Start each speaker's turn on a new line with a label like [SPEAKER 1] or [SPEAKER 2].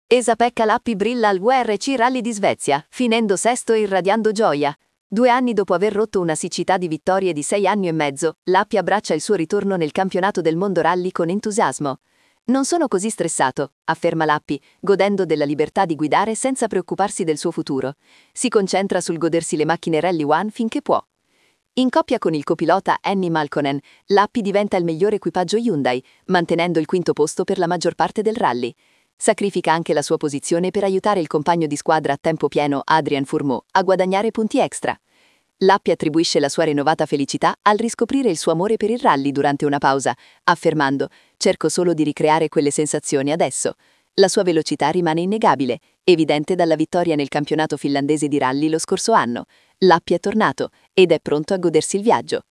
[SPEAKER 1] Esa-Pekka Lappi brilla al WRC Rally di Svezia, finendo sesto e irradiando gioia. 2 anni dopo aver rotto una siccità di vittorie di 6 anni e mezzo, Lappi abbraccia il suo ritorno nel campionato del mondo rally con entusiasmo. Non sono così stressato, afferma Lappi, godendo della libertà di guidare senza preoccuparsi del suo futuro. Si concentra sul godersi le macchine Rally One finché può. In coppia con il copilota Annie Malkonen, Lappi diventa il miglior equipaggio Hyundai, mantenendo il quinto posto per la maggior parte del rally. Sacrifica anche la sua posizione per aiutare il compagno di squadra a tempo pieno Adrien Fourmaux a guadagnare punti extra. Lappi attribuisce la sua rinnovata felicità al riscoprire il suo amore per il rally durante una pausa, affermando: "Cerco solo di ricreare quelle sensazioni adesso". La sua velocità rimane innegabile, evidente dalla vittoria nel campionato finlandese di rally lo scorso anno. Lappi è tornato ed è pronto a godersi il viaggio.